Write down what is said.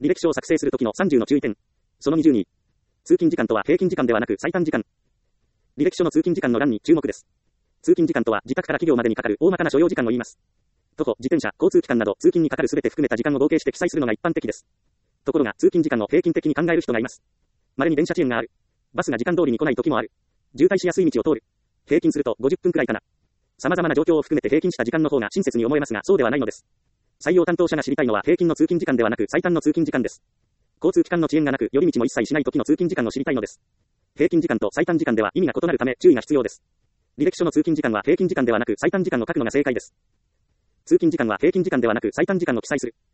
履歴書を作成するときの30の注意点。その20に、通勤時間とは平均時間ではなく最短時間。履歴書の通勤時間の欄に注目です。通勤時間とは自宅から企業までにかかる大まかな所要時間を言います。徒歩、自転車、交通機関など通勤にかかるすべて含めた時間を合計して記載するのが一般的です。ところが通勤時間を平均的に考える人がいます。稀に電車遅延がある。バスが時間通りに来ない時もある。渋滞しやすい道を通る。平均すると50分くらいかな。様々な状況を含めて平均した時間の方が親切に思えますがそうではないのです。採用担当者が知りたいのは平均の通勤時間ではなく最短の通勤時間です。交通機関の遅延がなく寄り道も一切しない時の通勤時間を知りたいのです。平均時間と最短時間では意味が異なるため注意が必要です。履歴書の通勤時間は平均時間ではなく最短時間を書くのが正解です。通勤時間は平均時間ではなく最短時間を記載する。